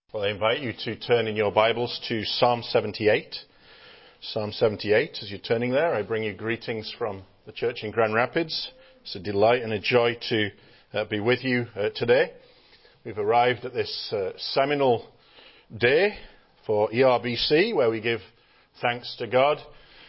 Well, I invite you to turn in your Bibles to Psalm 78. Psalm 78, as you're turning there, I bring you greetings from the church in Grand Rapids. It's a delight and a joy to be with you today. We've arrived at this seminal day for ERBC, where we give thanks to God.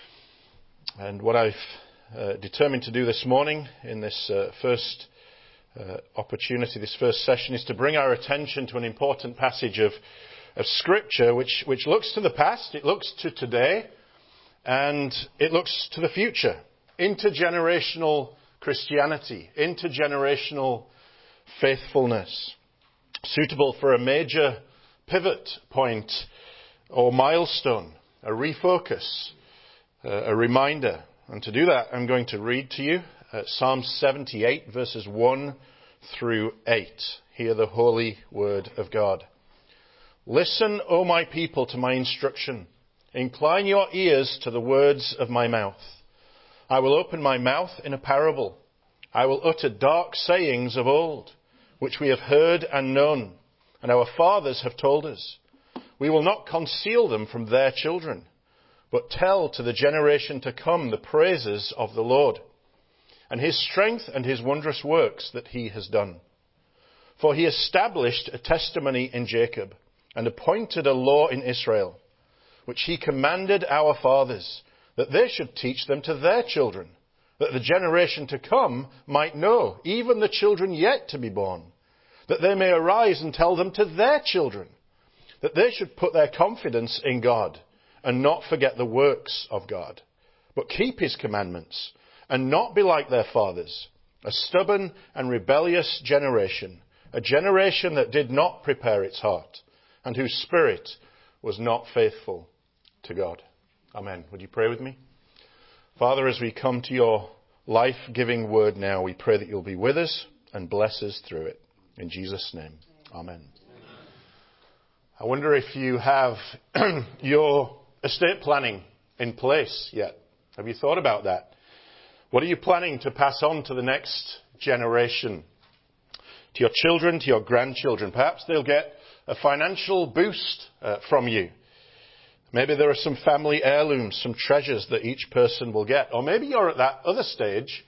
And what I've determined to do this morning in this first opportunity, this first session, is to bring our attention to an important passage of Scripture which looks to the past, it looks to today, and it looks to the future. Intergenerational Christianity, intergenerational faithfulness, suitable for a major pivot point or milestone, a refocus, a reminder. And to do that, I'm going to read to you Psalm 78, verses 1 through 8. Hear the holy word of God. Listen, O my people, to my instruction. Incline your ears to the words of my mouth. I will open my mouth in a parable. I will utter dark sayings of old, which we have heard and known, and our fathers have told us. We will not conceal them from their children, but tell to the generation to come the praises of the Lord, and his strength and his wondrous works that he has done. For he established a testimony in Jacob and appointed a law in Israel, which he commanded our fathers, that they should teach them to their children, that the generation to come might know, even the children yet to be born, that they may arise and tell them to their children, that they should put their confidence in God and not forget the works of God, but keep his commandments, and not be like their fathers, a stubborn and rebellious generation, a generation that did not prepare its heart, and whose spirit was not faithful to God. Amen. Would you pray with me? Father, as we come to your life-giving word now, we pray that you'll be with us and bless us through it. In Jesus' name, amen. I wonder if you have your estate planning in place yet. Have you thought about that? What are you planning to pass on to the next generation? To your children, to your grandchildren? Perhaps they'll get a financial boost from you. Maybe there are some family heirlooms, some treasures that each person will get. Or maybe you're at that other stage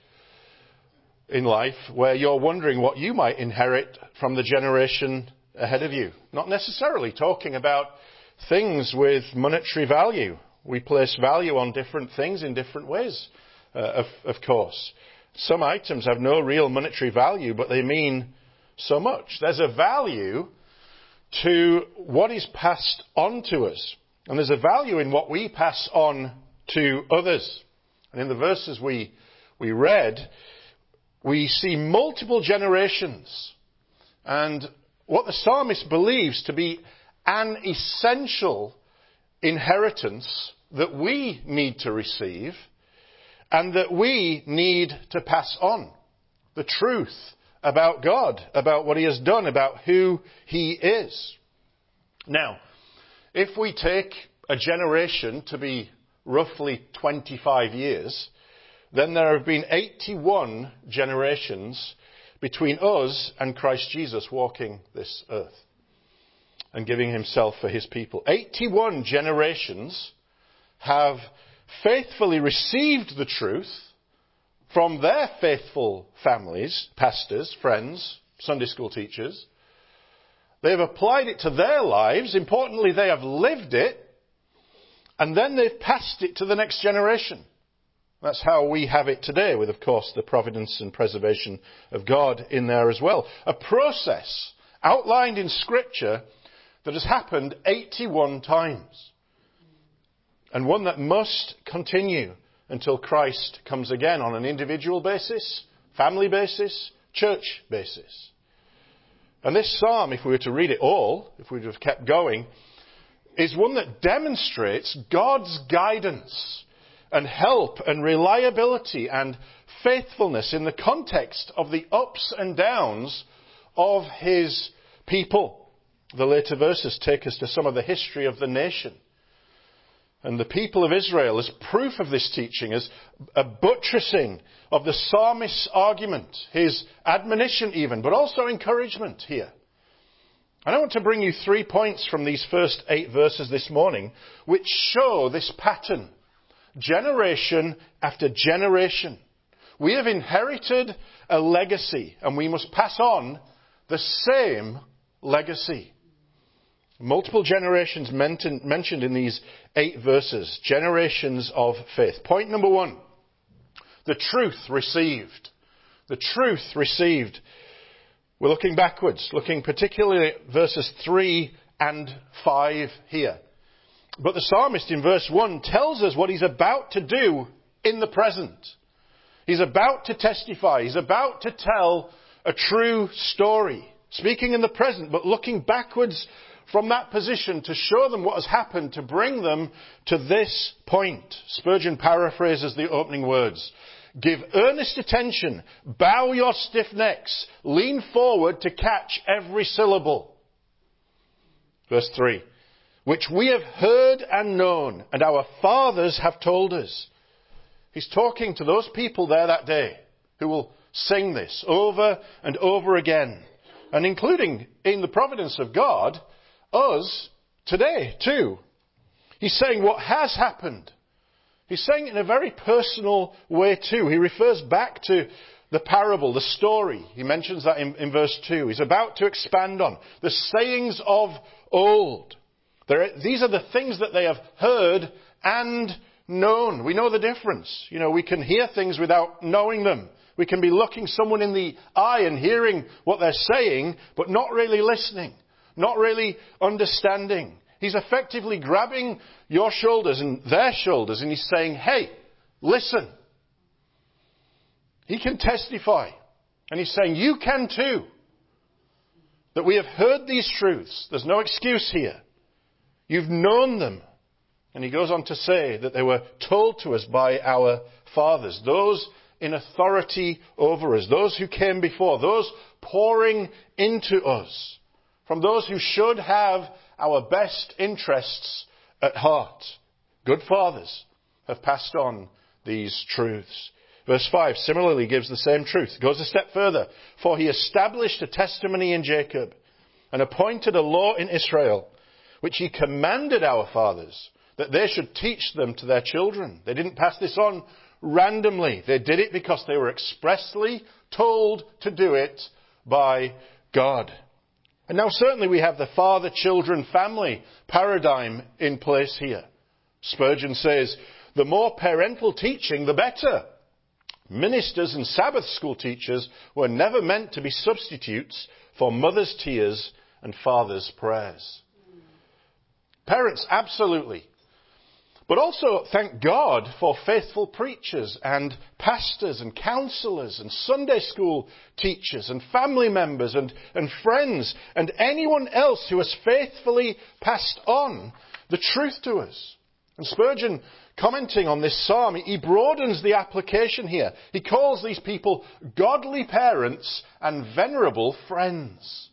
in life where you're wondering what you might inherit from the generation ahead of you. Not necessarily talking about things with monetary value. We place value on different things in different ways. Of course. Some items have no real monetary value, but they mean so much. There's a value to what is passed on to us. And there's a value in what we pass on to others. And in the verses we read, we see multiple generations. And what the psalmist believes to be an essential inheritance that we need to receive and that we need to pass on. The truth about God, about what he has done, about who he is. Now, if we take a generation to be roughly 25 years, then there have been 81 generations between us and Christ Jesus walking this earth and giving himself for his people. 81 generations have faithfully received the truth from their faithful families, pastors, friends, Sunday school teachers. They've applied it to their lives. Importantly, they have lived it, and then they've passed it to the next generation. That's how we have it today, with, of course, the providence and preservation of God in there as well. A process outlined in Scripture that has happened 81 times. And one that must continue until Christ comes again on an individual basis, family basis, church basis. And this psalm, if we were to read it all, if we would have kept going, is one that demonstrates God's guidance and help and reliability and faithfulness in the context of the ups and downs of his people. The later verses take us to some of the history of the nation. And the people of Israel, as proof of this teaching, as a buttressing of the psalmist's argument, his admonition even, but also encouragement here. And I want to bring you 3 points from these first 8 verses this morning, which show this pattern. Generation after generation. We have inherited a legacy, and we must pass on the same legacy. Multiple generations mentioned in these 8 verses. Generations of faith. Point number 1. The truth received. The truth received. We're looking backwards, looking particularly at verses 3 and 5 here. But the psalmist in verse 1 tells us what he's about to do in the present. He's about to testify. He's about to tell a true story. Speaking in the present, but looking backwards from that position to show them what has happened, to bring them to this point. Spurgeon paraphrases the opening words. Give earnest attention, bow your stiff necks, lean forward to catch every syllable. Verse 3. Which we have heard and known, and our fathers have told us. He's talking to those people there that day who will sing this over and over again. And including in the providence of God, us today too. He's saying what has happened. He's saying it in a very personal way too. He refers back to the parable, the story. He mentions that in verse 2. He's about to expand on the sayings of old. These are the things that they have heard and known. We know the difference. We can hear things without knowing them. We can be looking someone in the eye and hearing what they're saying, but not really listening, not really understanding. He's effectively grabbing your shoulders and their shoulders, and he's saying, hey, listen. He can testify. And he's saying, you can too. That we have heard these truths. There's no excuse here. You've known them. And he goes on to say that they were told to us by our fathers, those in authority over us, those who came before, those pouring into us, from those who should have our best interests at heart. Good fathers have passed on these truths. Verse 5 similarly gives the same truth. It goes a step further. For he established a testimony in Jacob and appointed a law in Israel, which he commanded our fathers, that they should teach them to their children. They didn't pass this on randomly. They did it because they were expressly told to do it by God. And now certainly we have the father-children-family paradigm in place here. Spurgeon says, the more parental teaching, the better. Ministers and Sabbath school teachers were never meant to be substitutes for mother's tears and father's prayers. Parents, absolutely. But also, thank God for faithful preachers and pastors and counselors and Sunday school teachers and family members and friends and anyone else who has faithfully passed on the truth to us. And Spurgeon, commenting on this psalm, he broadens the application here. He calls these people godly parents and venerable friends.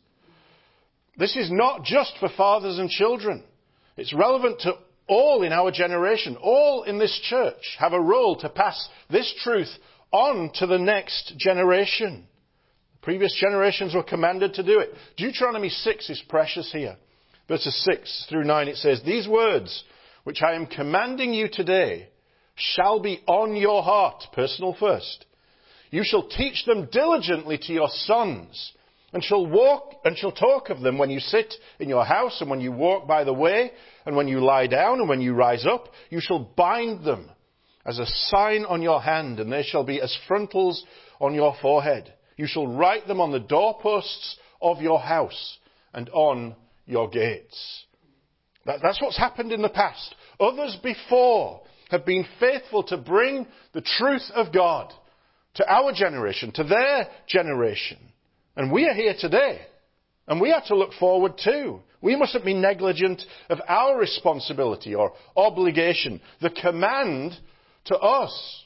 This is not just for fathers and children. It's relevant to all in our generation. All in this church have a role to pass this truth on to the next generation. Previous generations were commanded to do it. Deuteronomy 6 is precious here. Verses 6 through 9, it says, these words which I am commanding you today shall be on your heart, personal first. You shall teach them diligently to your sons, and shall talk of them when you sit in your house, and when you walk by the way, and when you lie down, and when you rise up. You shall bind them as a sign on your hand, and they shall be as frontals on your forehead. You shall write them on the doorposts of your house and on your gates. That's what's happened in the past. Others before have been faithful to bring the truth of God to our generation, to their generation. And we are here today. And we have to look forward too. We mustn't be negligent of our responsibility or obligation. The command to us.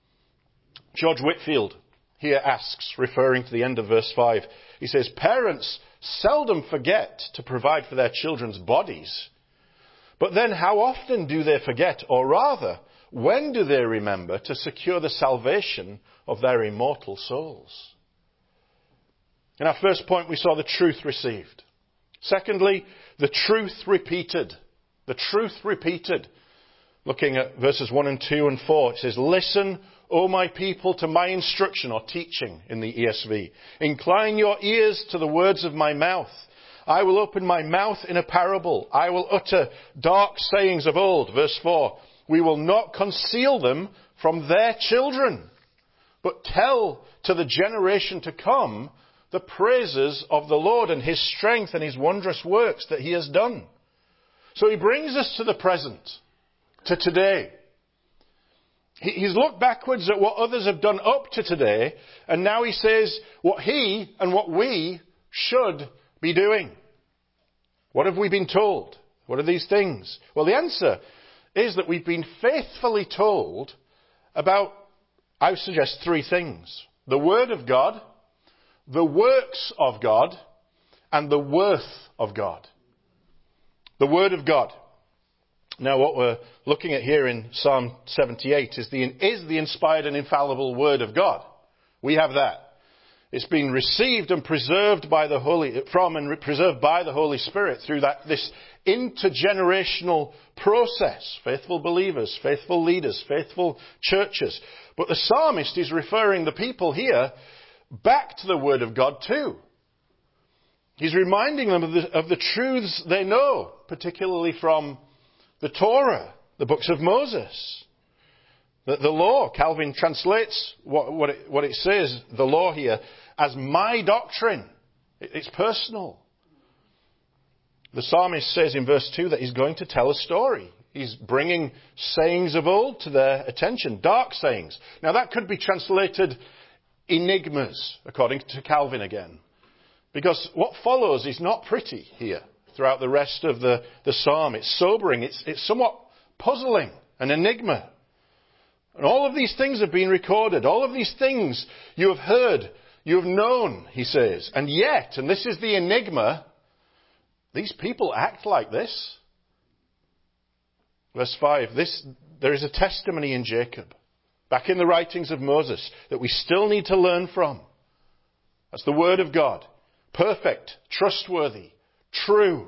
George Whitefield here asks, referring to the end of verse 5, he says, parents seldom forget to provide for their children's bodies. But then how often do they forget, or rather, when do they remember to secure the salvation of their immortal souls? In our first point, we saw the truth received. Secondly, the truth repeated. The truth repeated. Looking at verses 1 and 2 and 4, it says, "Listen, O my people, to my instruction," or teaching in the ESV. "Incline your ears to the words of my mouth. I will open my mouth in a parable. I will utter dark sayings of old." Verse 4, "We will not conceal them from their children, but tell to the generation to come the praises of the Lord and his strength and his wondrous works that he has done." So he brings us to the present, to today. He's looked backwards at what others have done up to today, and now he says what he and what we should be doing. What have we been told? What are these things? Well, the answer is that we've been faithfully told about, I would suggest, three things: the Word of God, the works of God, and the worth of God. The Word of God. Now, what we're looking at here in Psalm 78 is the inspired and infallible Word of God. We have that. It's been received and preserved by the Holy Spirit through this intergenerational process. Faithful believers, faithful leaders, faithful churches. But the psalmist is referring the people here back to the Word of God too. He's reminding them of the truths they know, particularly from the Torah, the books of Moses, the law. Calvin translates what it says, the law here, as my doctrine. It's personal. The psalmist says in verse 2 that he's going to tell a story. He's bringing sayings of old to their attention, dark sayings. Now that could be translated enigmas, according to Calvin again. Because what follows is not pretty here. Throughout the rest of the psalm, it's sobering, it's somewhat puzzling, an enigma. And all of these things have been recorded. All of these things you have heard, you have known, he says. And yet, and this is the enigma, these people act like this. Verse 5, there is a testimony in Jacob, back in the writings of Moses, that we still need to learn from. That's the Word of God. Perfect, trustworthy, true.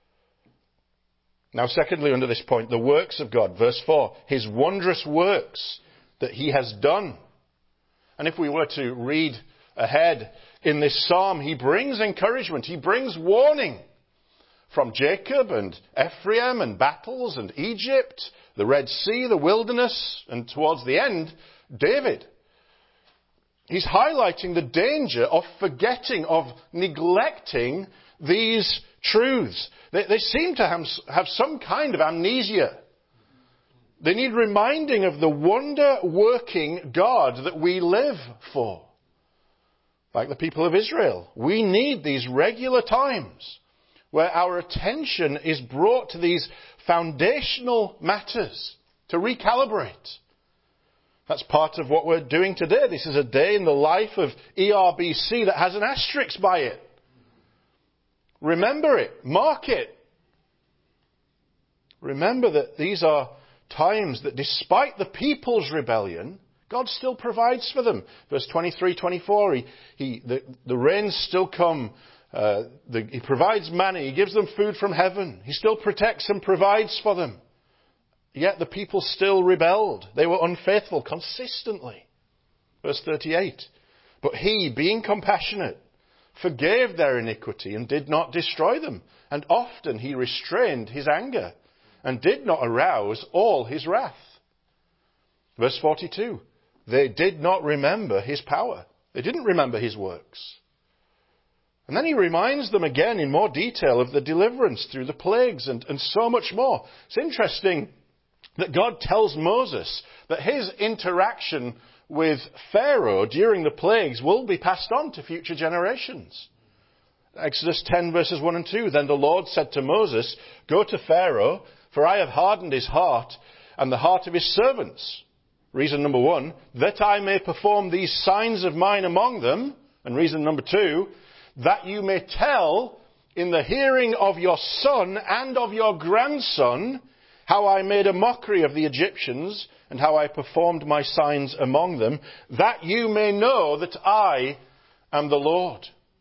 Now, secondly, under this point, the works of God. Verse 4, his wondrous works that he has done. And if we were to read ahead in this psalm, he brings encouragement, he brings warning from Jacob and Ephraim and battles and Egypt, the Red Sea, the wilderness, and towards the end, David. He's highlighting the danger of forgetting, of neglecting these truths. They seem to have some kind of amnesia. They need reminding of the wonder-working God that we live for. Like the people of Israel, we need these regular times where our attention is brought to these foundational matters to recalibrate. That's part of what we're doing today. This is a day in the life of ERBC that has an asterisk by it. Remember it. Mark it. Remember that these are times that despite the people's rebellion, God still provides for them. Verse 23, 24, the rains still come. He provides manna. He gives them food from heaven. He still protects and provides for them. Yet the people still rebelled. They were unfaithful consistently. Verse 38. But he, being compassionate, forgave their iniquity and did not destroy them. And often he restrained his anger and did not arouse all his wrath. Verse 42. They did not remember his power. They didn't remember his works. And then he reminds them again in more detail of the deliverance through the plagues and so much more. It's interesting that God tells Moses that his interaction with Pharaoh during the plagues will be passed on to future generations. Exodus 10 verses 1 and 2. Then the Lord said to Moses, "Go to Pharaoh, for I have hardened his heart and the heart of his servants." Reason number 1, that I may perform these signs of mine among them. And reason number 2, that you may tell in the hearing of your son and of your grandson how I made a mockery of the Egyptians and how I performed my signs among them, that you may know that I am the Lord.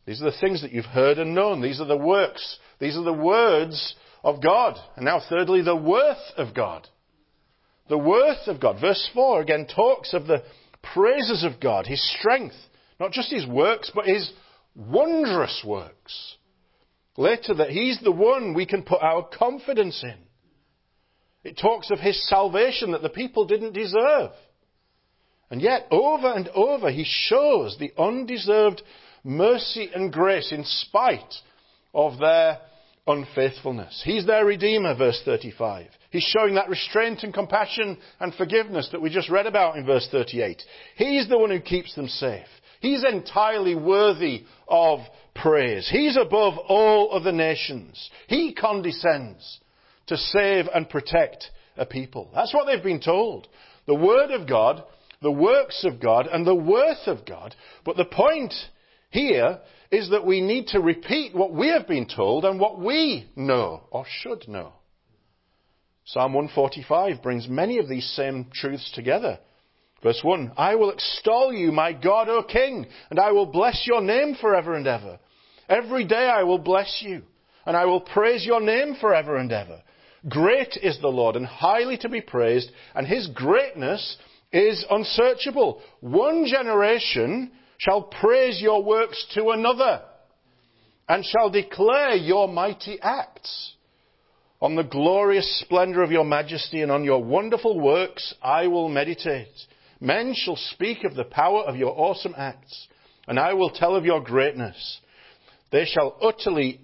These are the things that you've heard and known. These are the works. These are the words of God. And now thirdly, the worth of God. The worth of God. Verse 4 again talks of the praises of God, His strength. Not just His works, but His wondrous works. Later, that He's the one we can put our confidence in. It talks of His salvation that the people didn't deserve. And yet, over and over, He shows the undeserved mercy and grace in spite of their unfaithfulness. He's their Redeemer, verse 35. He's showing that restraint and compassion and forgiveness that we just read about in verse 38. He's the one who keeps them safe. He's entirely worthy of praise. He's above all other nations. He condescends to save and protect a people. That's what they've been told. The Word of God, the works of God, and the worth of God. But the point here is that we need to repeat what we have been told and what we know or should know. Psalm 145 brings many of these same truths together. Verse 1, I will extol you, my God, O King, and I will bless your name forever and ever. Every day I will bless you, and I will praise your name forever and ever. Great is the Lord, and highly to be praised, and His greatness is unsearchable. One generation shall praise your works to another, and shall declare your mighty acts. On the glorious splendor of your majesty and on your wonderful works I will meditate. Men shall speak of the power of your awesome acts, and I will tell of your greatness. They shall eagerly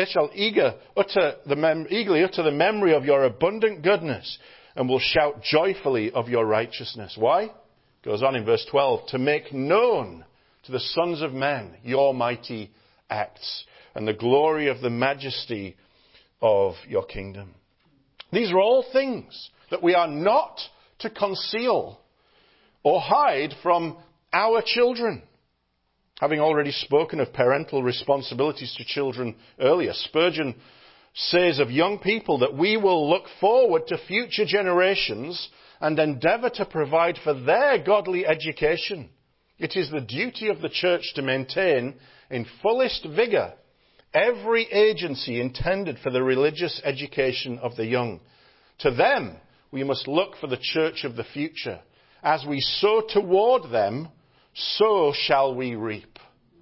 utter the memory of your abundant goodness, and will shout joyfully of your righteousness. Why? Goes on in verse 12, to make known to the sons of men your mighty acts, and the glory of the majesty of your kingdom. These are all things that we are not to conceal or hide from our children. Having already spoken of parental responsibilities to children earlier, Spurgeon says of young people that we will look forward to future generations and endeavour to provide for their godly education. It is the duty of the church to maintain in fullest vigour every agency intended for the religious education of the young. To them, we must look for the church of the future. As we sow toward them, so shall we reap.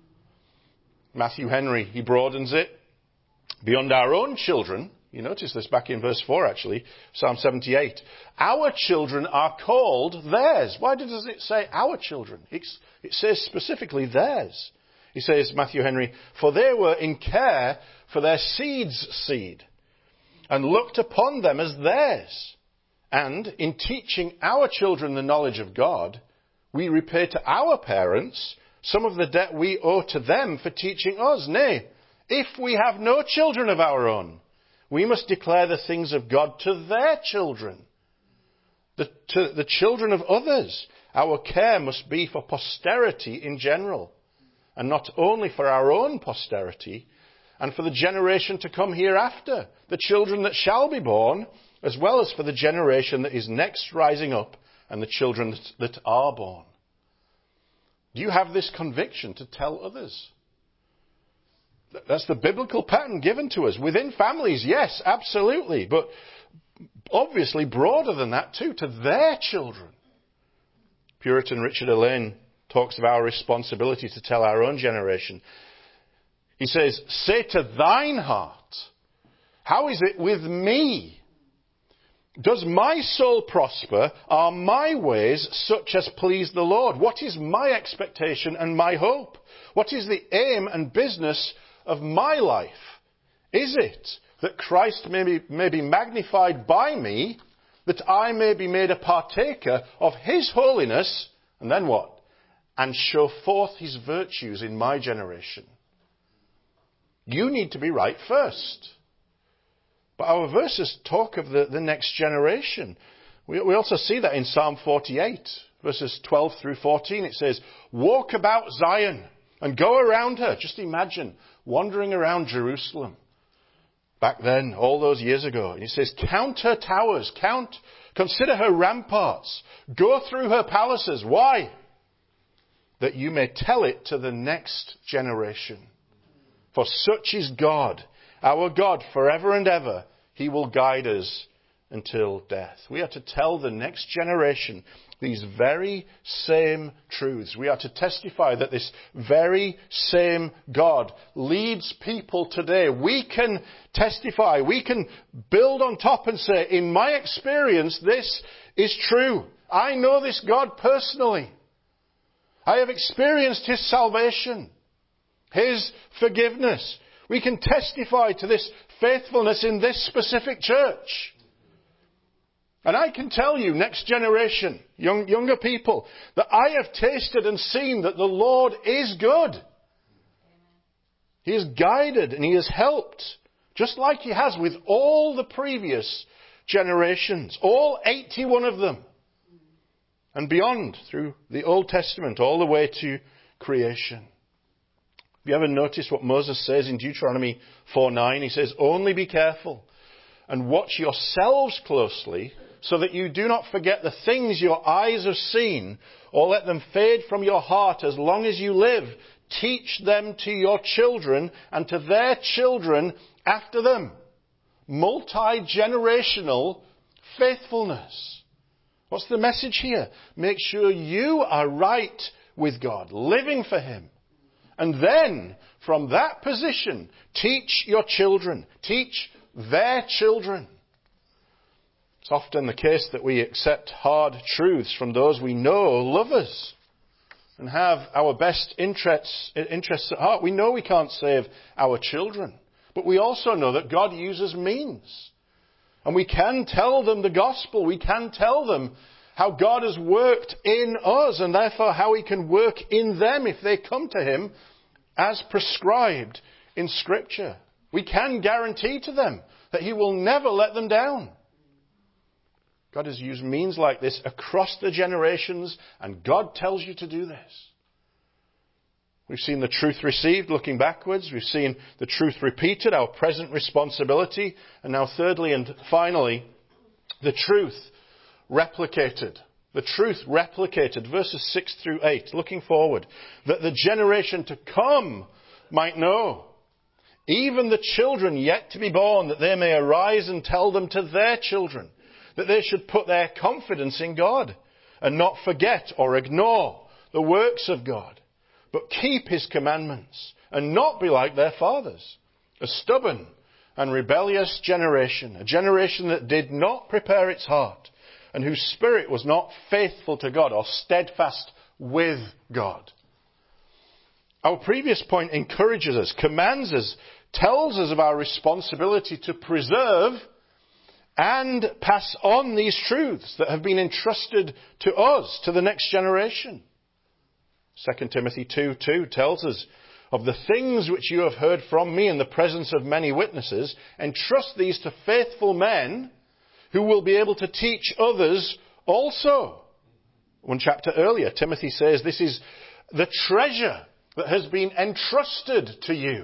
Matthew Henry, he broadens it. Beyond our own children, you notice this back in verse 4 actually, Psalm 78. Our children are called theirs. Why does it say our children? It says specifically theirs. He says, Matthew Henry, for they were in care for their seed's seed, and looked upon them as theirs. And in teaching our children the knowledge of God, we repay to our parents some of the debt we owe to them for teaching us. Nay, if we have no children of our own, we must declare the things of God to their children, to the children of others. Our care must be for posterity in general, and not only for our own posterity, and for the generation to come hereafter, the children that shall be born, as well as for the generation that is next rising up, and the children that are born. Do you have this conviction to tell others? That's the biblical pattern given to us. Within families, yes, absolutely, but obviously broader than that too, to their children. Puritan Richard Elaine talks of our responsibility to tell our own generation. He says, say to thine heart, how is it with me? Does my soul prosper? Are my ways such as please the Lord? What is my expectation and my hope? What is the aim and business of my life? Is it that Christ may be magnified by me, that I may be made a partaker of His holiness, and then what? And show forth His virtues in my generation? You need to be right first. But our verses talk of the next generation. We also see that in Psalm 48, verses 12 through 14. It says, walk about Zion and go around her. Just imagine wandering around Jerusalem back then, all those years ago. And it says, count her towers, consider her ramparts, go through her palaces. Why? That you may tell it to the next generation. For such is God, our God, forever and ever. He will guide us until death. We are to tell the next generation these very same truths. We are to testify that this very same God leads people today. We can testify, we can build on top and say, in my experience, this is true. I know this God personally. I have experienced His salvation, His forgiveness. We can testify to this faithfulness in this specific church. And I can tell you, next generation, younger people, that I have tasted and seen that the Lord is good. He has guided and He has helped, just like He has with all the previous generations, all 81 of them, and beyond, through the Old Testament, all the way to creation. Have you ever noticed what Moses says in Deuteronomy 4:9? He says, only be careful and watch yourselves closely, so that you do not forget the things your eyes have seen, or let them fade from your heart as long as you live. Teach them to your children and to their children after them. Multi-generational faithfulness. What's the message here? Make sure you are right with God, living for Him. And then, from that position, teach your children. Teach their children. It's often the case that we accept hard truths from those we know love us and have our best interests at heart. We know we can't save our children, but we also know that God uses means. And we can tell them the gospel. We can tell them how God has worked in us and therefore how He can work in them if they come to Him as prescribed in Scripture. We can guarantee to them that He will never let them down. God has used means like this across the generations, and God tells you to do this. We've seen the truth received, looking backwards. We've seen the truth repeated, our present responsibility. And now thirdly and finally, the truth replicated. The truth replicated, verses 6 through 8, looking forward, that the generation to come might know, even the children yet to be born, that they may arise and tell them to their children, that they should put their confidence in God and not forget or ignore the works of God, but keep His commandments and not be like their fathers, a stubborn and rebellious generation, a generation that did not prepare its heart and whose spirit was not faithful to God or steadfast with God. Our previous point encourages us, commands us, tells us of our responsibility to preserve and pass on these truths that have been entrusted to us, to the next generation. 2 Timothy 2:2 tells us, of the things which you have heard from me in the presence of many witnesses, entrust these to faithful men who will be able to teach others also. One chapter earlier, Timothy says this is the treasure that has been entrusted to you.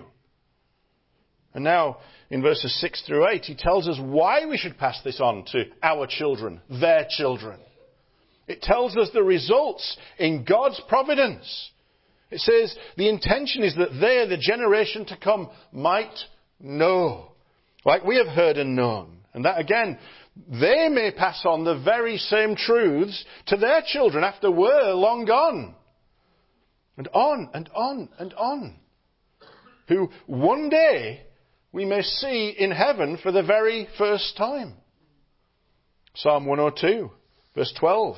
And now, in verses 6 through 8, he tells us why we should pass this on to our children, their children. It tells us the results in God's providence. It says the intention is that they, the generation to come, might know, like we have heard and known. And that again, they may pass on the very same truths to their children after we're long gone. And on and on and on. Who one day we may see in heaven for the very first time. Psalm 102, verse 12.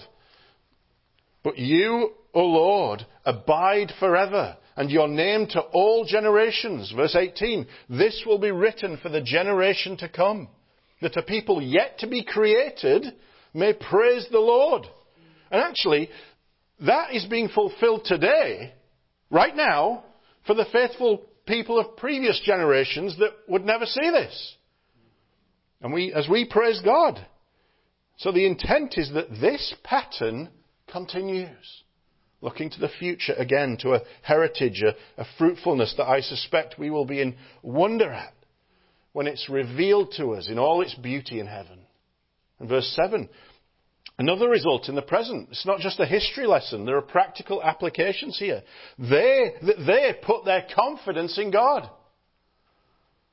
But you, O Lord, abide forever, and your name to all generations. Verse 18. This will be written for the generation to come, that a people yet to be created may praise the Lord. And actually, that is being fulfilled today, right now, for the faithful people of previous generations that would never see this. And as we praise God. So the intent is that this pattern continues. Looking to the future again, to a heritage, a fruitfulness that I suspect we will be in wonder at when it's revealed to us in all its beauty in heaven. And verse 7, another result in the present. It's not just a history lesson. There are practical applications here. They put their confidence in God.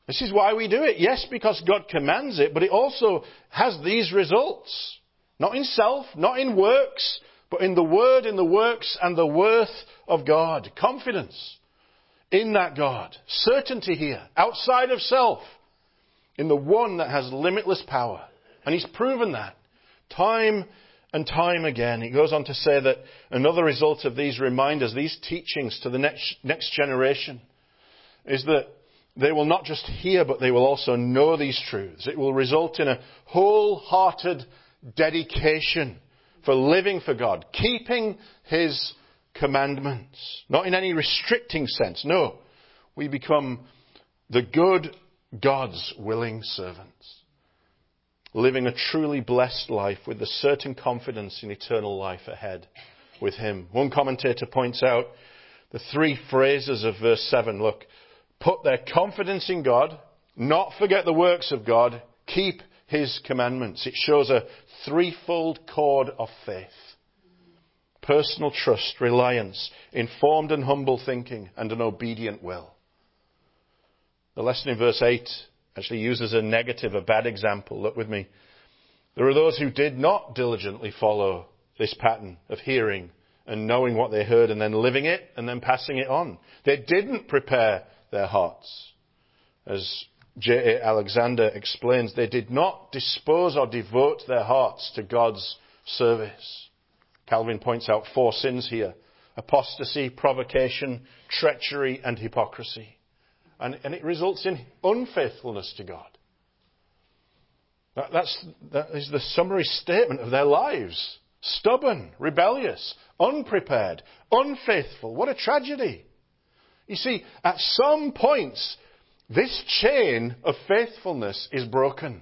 This is why we do it. Yes, because God commands it, but it also has these results. Not in self, not in works, but in the word, in the works, and the worth of God. Confidence in that God. Certainty here, outside of self, in the one that has limitless power. And he's proven that time and time again. He goes on to say that another result of these reminders, these teachings to the next generation, is that they will not just hear, but they will also know these truths. It will result in a wholehearted dedication for living for God, keeping his commandments. Not in any restricting sense. No, we become the good God's willing servants, living a truly blessed life with the certain confidence in eternal life ahead with him. One commentator points out the three phrases of verse 7. Look, put their confidence in God, not forget the works of God, keep his commandments. It shows a threefold cord of faith. Personal trust, reliance, informed and humble thinking, and an obedient will. The lesson in verse 8 actually uses a negative, a bad example. Look with me. There are those who did not diligently follow this pattern of hearing and knowing what they heard and then living it and then passing it on. They didn't prepare their hearts. As J.A. Alexander explains, they did not dispose or devote their hearts to God's service. Calvin points out 4 sins here: apostasy, provocation, treachery, and hypocrisy. And it results in unfaithfulness to God. That is the summary statement of their lives. Stubborn, rebellious, unprepared, unfaithful. What a tragedy. You see, at some points, this chain of faithfulness is broken.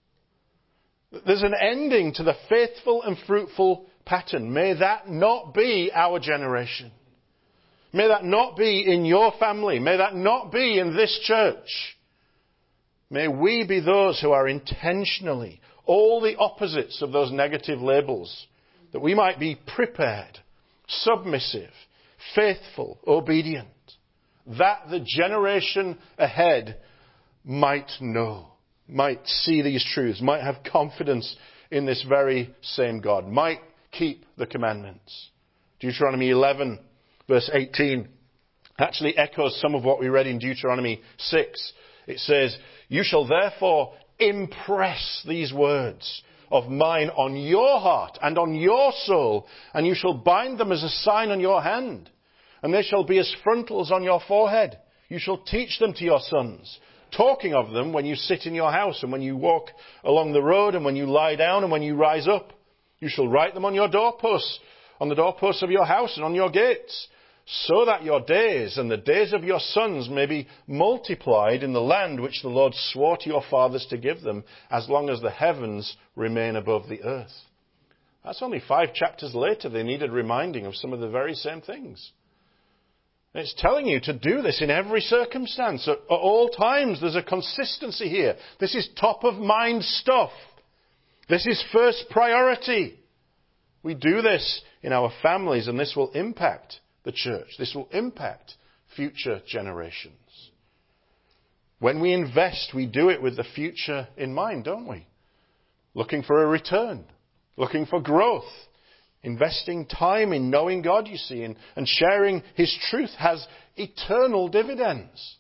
There's an ending to the faithful and fruitful pattern. May that not be our generation. May that not be in your family. May that not be in this church. May we be those who are intentionally all the opposites of those negative labels, that we might be prepared, submissive, faithful, obedient, that the generation ahead might know, might see these truths, might have confidence in this very same God, might keep the commandments. Deuteronomy 11, verse 18, actually echoes some of what we read in Deuteronomy 6. It says, "You shall therefore impress these words of mine on your heart and on your soul, and you shall bind them as a sign on your hand, and they shall be as frontals on your forehead. You shall teach them to your sons, talking of them when you sit in your house and when you walk along the road and when you lie down and when you rise up. You shall write them on your doorposts, on the doorposts of your house and on your gates, so that your days and the days of your sons may be multiplied in the land which the Lord swore to your fathers to give them, as long as the heavens remain above the earth." That's only 5 chapters later. They needed reminding of some of the very same things. It's telling you to do this in every circumstance. At all times, there's a consistency here. This is top of mind stuff. This is first priority. We do this in our families, and this will impact the church. This will impact future generations. When we invest, we do it with the future in mind, don't we? Looking for a return, looking for growth, investing time in knowing God, you see, and sharing his truth has eternal dividends,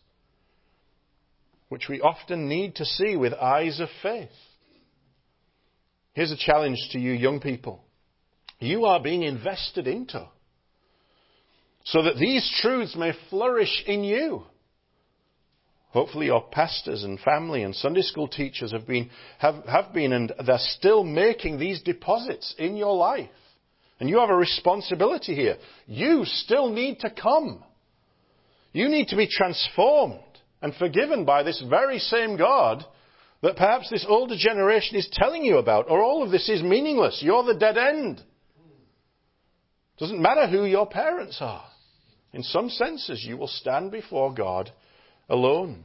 which we often need to see with eyes of faith. Here's a challenge to you young people. You are being invested into, so that these truths may flourish in you. Hopefully your pastors and family and Sunday school teachers have been and they're still making these deposits in your life. And you have a responsibility here. You still need to come. You need to be transformed and forgiven by this very same God that perhaps this older generation is telling you about, or all of this is meaningless. You're the dead end. Doesn't matter who your parents are. In some senses, you will stand before God alone.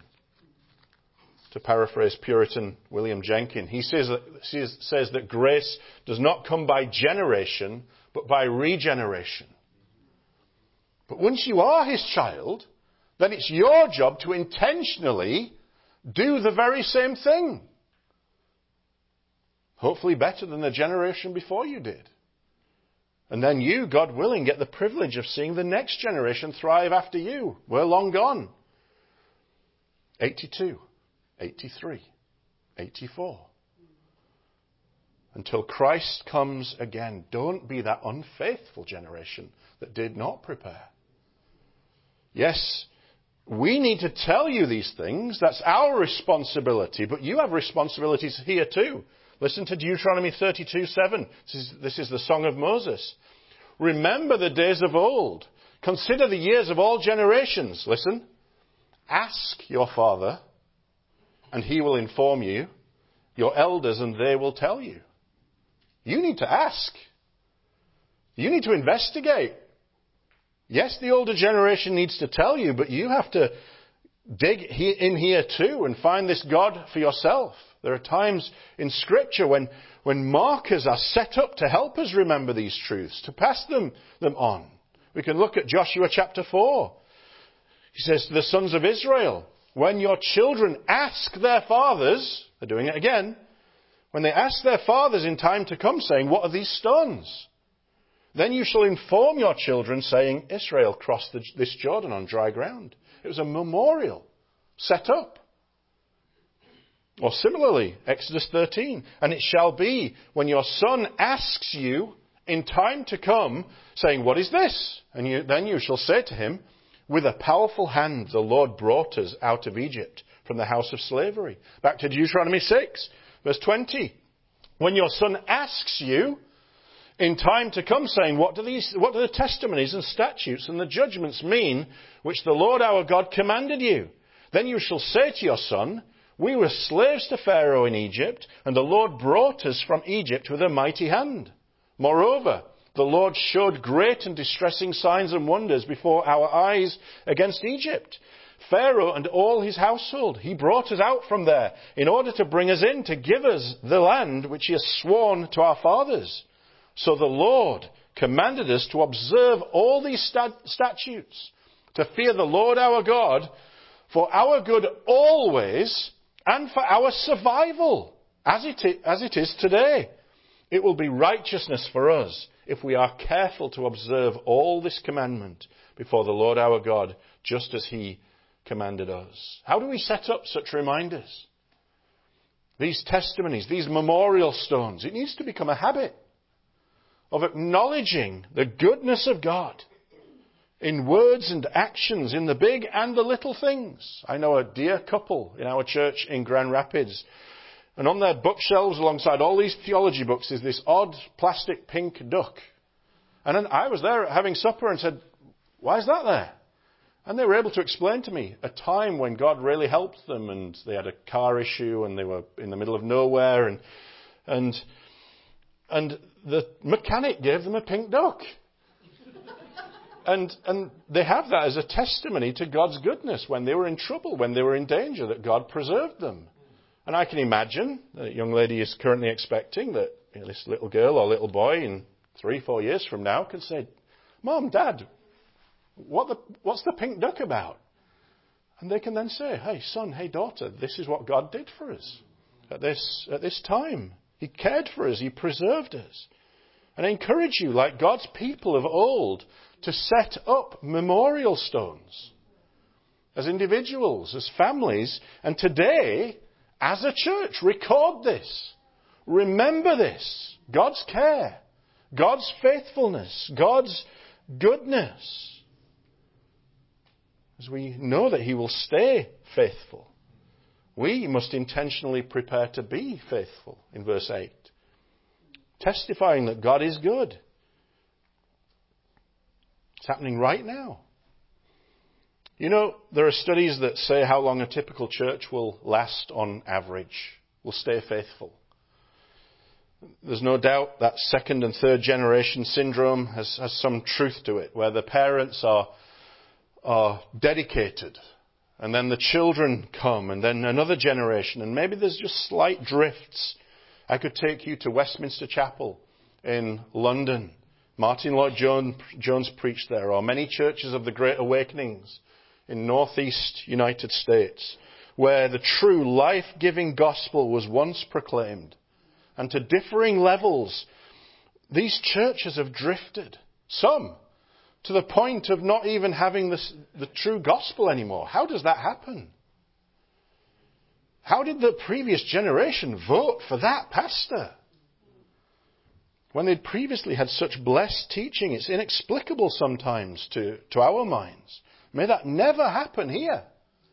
To paraphrase Puritan William Jenkins, he says that grace does not come by generation, but by regeneration. But once you are his child, then it's your job to intentionally do the very same thing. Hopefully better than the generation before you did. And then you, God willing, get the privilege of seeing the next generation thrive after you. We're long gone. 82, 83, 84. Until Christ comes again, don't be that unfaithful generation that did not prepare. Yes, we need to tell you these things. That's our responsibility. But you have responsibilities here too. Listen to Deuteronomy 32:7. This is the song of Moses. Remember the days of old. Consider the years of all generations. Listen. Ask your father, and he will inform you. Your elders, and they will tell you. You need to ask. You need to investigate. Yes, the older generation needs to tell you, but you have to dig in here too and find this God for yourself. There are times in Scripture when markers are set up to help us remember these truths, to pass them on. We can look at Joshua chapter 4. He says to the sons of Israel, when your children ask their fathers, they're doing it again, when they ask their fathers in time to come, saying, what are these stones? Then you shall inform your children, saying, Israel crossed this Jordan on dry ground. It was a memorial set up. Or similarly, Exodus 13, and it shall be when your son asks you in time to come, saying, what is this? And then you shall say to him, with a powerful hand the Lord brought us out of Egypt from the house of slavery. Back to Deuteronomy 6, verse 20. When your son asks you in time to come, saying, what do the testimonies and statutes and the judgments mean which the Lord our God commanded you? Then you shall say to your son, we were slaves to Pharaoh in Egypt, and the Lord brought us from Egypt with a mighty hand. Moreover, the Lord showed great and distressing signs and wonders before our eyes against Egypt. Pharaoh and all his household, he brought us out from there in order to bring us in, to give us the land which he has sworn to our fathers. So the Lord commanded us to observe all these statutes, to fear the Lord our God for our good always and for our survival, as it is today. It will be righteousness for us if we are careful to observe all this commandment before the Lord our God, just as he commanded us. How do we set up such reminders? These testimonies, these memorial stones, it needs to become a habit of acknowledging the goodness of God in words and actions, in the big and the little things. I know a dear couple in our church in Grand Rapids, and on their bookshelves alongside all these theology books is this odd plastic pink duck. And then I was there having supper and said, why is that there? And they were able to explain to me a time when God really helped them, and they had a car issue and they were in the middle of nowhere, and the mechanic gave them a pink duck. And they have that as a testimony to God's goodness when they were in trouble, when they were in danger, that God preserved them. And I can imagine that young lady is currently expecting that this little girl or little boy in 3-4 years from now can say, Mom, Dad, what's the pink duck about? And they can then say, hey, son, hey, daughter, this is what God did for us at this time. He cared for us. He preserved us. And I encourage you, like God's people of old, to set up memorial stones as individuals, as families, and today, as a church, record this. Remember this. God's care, God's faithfulness, God's goodness. As we know that he will stay faithful, we must intentionally prepare to be faithful, in verse 8. Testifying that God is good. It's happening right now. You know, there are studies that say how long a typical church will last on average, will stay faithful. There's no doubt that second and third generation syndrome has some truth to it, where the parents are dedicated, and then the children come, and then another generation, and maybe there's just slight drifts. I could take you to Westminster Chapel in London. Martin Lloyd-Jones preached there, or many churches of the Great Awakenings in northeast United States, where the true life-giving gospel was once proclaimed. And to differing levels, these churches have drifted. Some to the point of not even having the true gospel anymore. How does that happen? How did the previous generation vote for that pastor? When they'd previously had such blessed teaching, it's inexplicable sometimes to our minds. May that never happen here.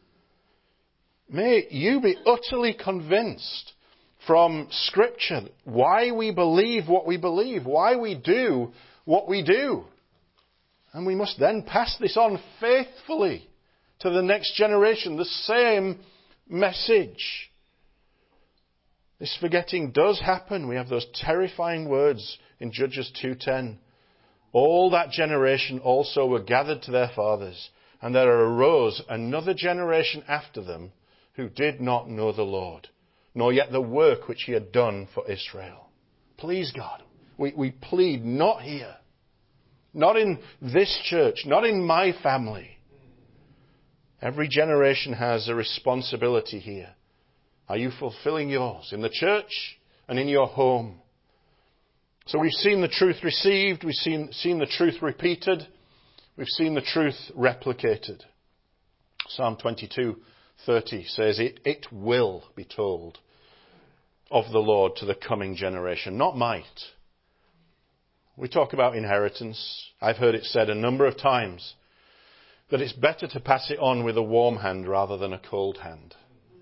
May you be utterly convinced from Scripture why we believe what we believe, why we do what we do. And we must then pass this on faithfully to the next generation, the same message. This forgetting does happen. We have those terrifying words in Judges 2:10. All that generation also were gathered to their fathers, and there arose another generation after them who did not know the Lord, nor yet the work which he had done for Israel. Please God, we plead not here, not in this church, not in my family. Every generation has a responsibility here. Are you fulfilling yours in the church and in your home? So we've seen the truth received, we've seen the truth repeated, we've seen the truth replicated. Psalm 22:30 says, it will be told of the Lord to the coming generation, not might. We talk about inheritance. I've heard it said a number of times that it's better to pass it on with a warm hand rather than a cold hand.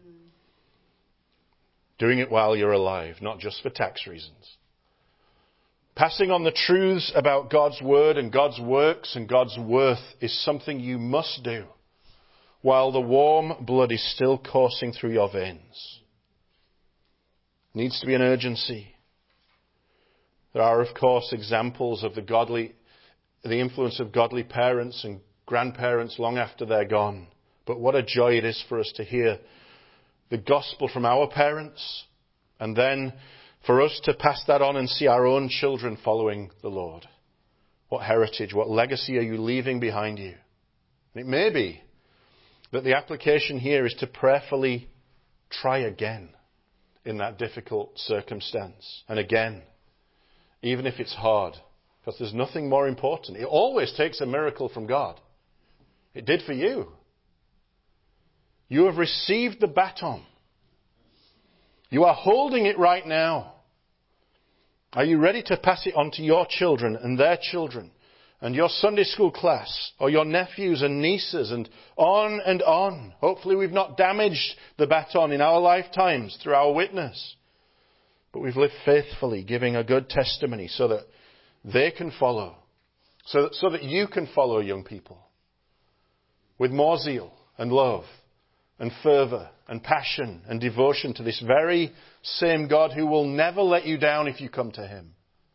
Doing it while you're alive, not just for tax reasons. Passing on the truths about God's word and God's works and God's worth is something you must do while the warm blood is still coursing through your veins. Needs to be an urgency. There are, of course, examples of the influence of godly parents and grandparents long after they're gone. But what a joy it is for us to hear the gospel from our parents, and then for us to pass that on and see our own children following the Lord. What heritage, what legacy are you leaving behind you? And it may be that the application here is to prayerfully try again in that difficult circumstance. And again, even if it's hard, because there's nothing more important. It always takes a miracle from God. It did for you. You have received the baton. You are holding it right now. Are you ready to pass it on to your children and their children and your Sunday school class or your nephews and nieces and on and on? Hopefully we've not damaged the baton in our lifetimes through our witness, but we've lived faithfully, giving a good testimony so that they can follow, so that you can follow, young people, with more zeal and love and fervour and passion and devotion to this very same God who will never let you down if you come to him.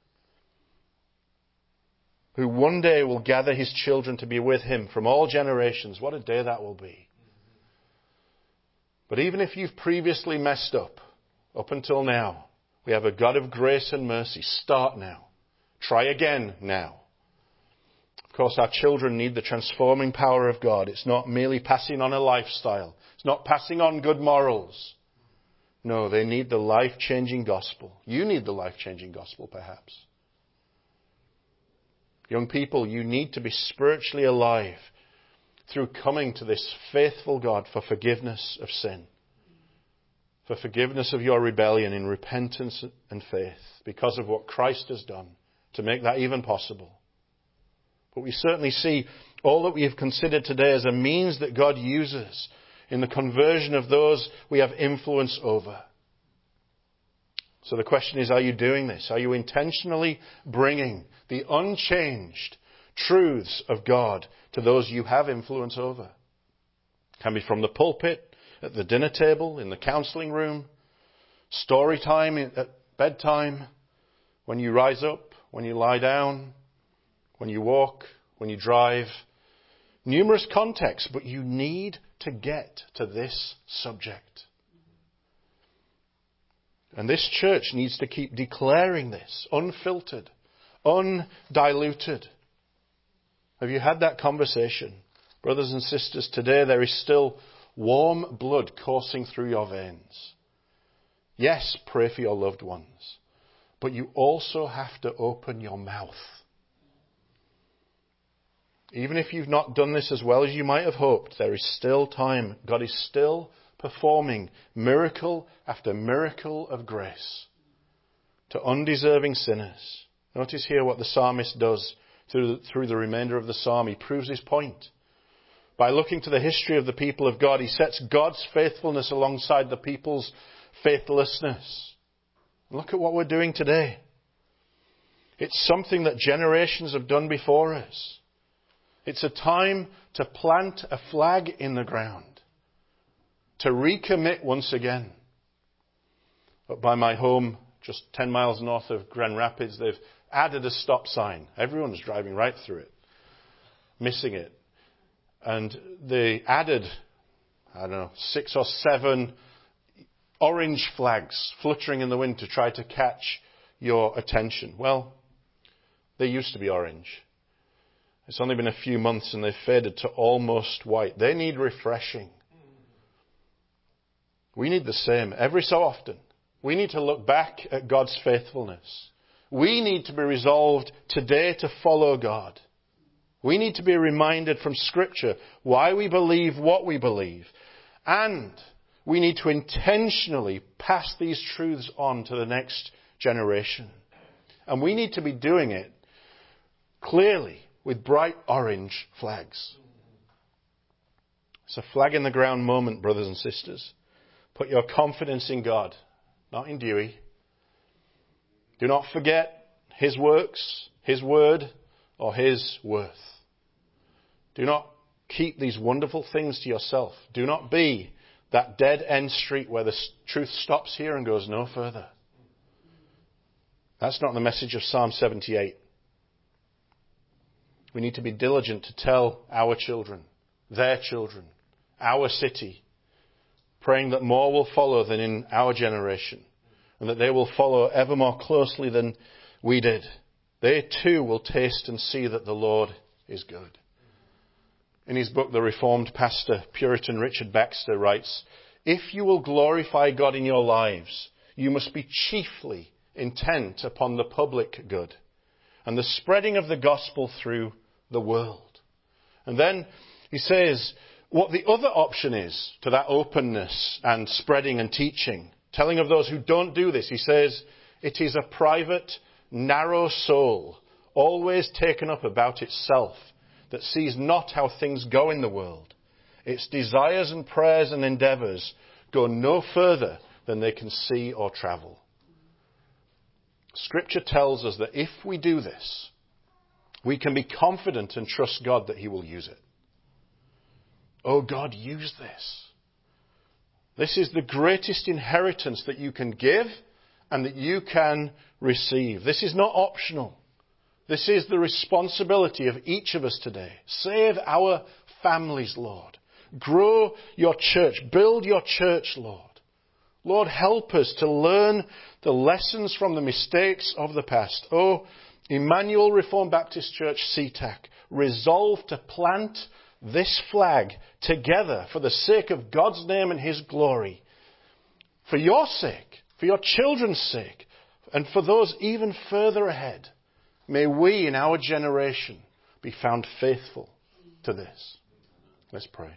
Who one day will gather his children to be with him from all generations. What a day that will be. But even if you've previously messed up until now, we have a God of grace and mercy. Start now. Try again now. Of course, our children need the transforming power of God. It's not merely passing on a lifestyle. It's not passing on good morals. No, they need the life-changing gospel. You need the life-changing gospel, perhaps. Young people, you need to be spiritually alive through coming to this faithful God for forgiveness of sin, for forgiveness of your rebellion in repentance and faith because of what Christ has done to make that even possible. But we certainly see all that we have considered today as a means that God uses in the conversion of those we have influence over. So the question is, are you doing this? Are you intentionally bringing the unchanged truths of God to those you have influence over? It can be from the pulpit, at the dinner table, in the counselling room, story time at bedtime, when you rise up, when you lie down, when you walk, when you drive. Numerous contexts, but you need to get to this subject. And this church needs to keep declaring this, unfiltered, undiluted. Have you had that conversation? Brothers and sisters, today there is still warm blood coursing through your veins. Yes, pray for your loved ones, but you also have to open your mouth. Even if you've not done this as well as you might have hoped, there is still time. God is still performing miracle after miracle of grace to undeserving sinners. Notice here what the psalmist does through the remainder of the psalm. He proves his point. By looking to the history of the people of God, he sets God's faithfulness alongside the people's faithlessness. Look at what we're doing today. It's something that generations have done before us. It's a time to plant a flag in the ground, to recommit once again. Up by my home, just 10 miles north of Grand Rapids, they've added a stop sign. Everyone's driving right through it, missing it. And they added, 6 or 7 orange flags fluttering in the wind to try to catch your attention. Well, they used to be orange. It's only been a few months and they've faded to almost white. They need refreshing. We need the same every so often. We need to look back at God's faithfulness. We need to be resolved today to follow God. We need to be reminded from Scripture why we believe what we believe. And we need to intentionally pass these truths on to the next generation. And we need to be doing it clearly with bright orange flags. It's a flag in the ground moment, brothers and sisters. Put your confidence in God, not in Dewey. Do not forget His works, His word, or His worth. Do not keep these wonderful things to yourself. Do not be that dead-end street where the truth stops here and goes no further. That's not the message of Psalm 78. We need to be diligent to tell our children, their children, our city, praying that more will follow than in our generation, and that they will follow ever more closely than we did. They too will taste and see that the Lord is good. In his book, The Reformed Pastor, Puritan Richard Baxter writes, "If you will glorify God in your lives, you must be chiefly intent upon the public good and the spreading of the gospel through the world." And then he says what the other option is to that openness and spreading and teaching, telling of those who don't do this. He says, it is a private, narrow soul, always taken up about itself, that sees not how things go in the world. Its desires and prayers and endeavours go no further than they can see or travel. Scripture tells us that if we do this, we can be confident and trust God that He will use it. Oh God, use this. This is the greatest inheritance that you can give and that you can receive. This is not optional. This is the responsibility of each of us today. Save our families, Lord. Grow your church. Build your church, Lord. Lord, help us to learn the lessons from the mistakes of the past. Oh, Emmanuel Reformed Baptist Church, CTAC, resolve to plant this flag together for the sake of God's name and His glory. For your sake, for your children's sake, and for those even further ahead. May we in our generation be found faithful to this. Let's pray.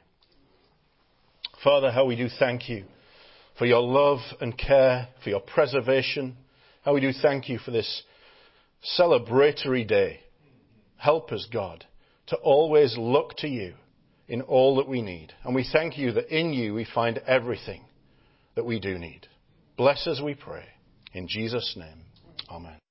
Father, how we do thank you for your love and care, for your preservation. How we do thank you for this celebratory day. Help us, God, to always look to you in all that we need. And we thank you that in you we find everything that we do need. Bless us, we pray. In Jesus' name, amen.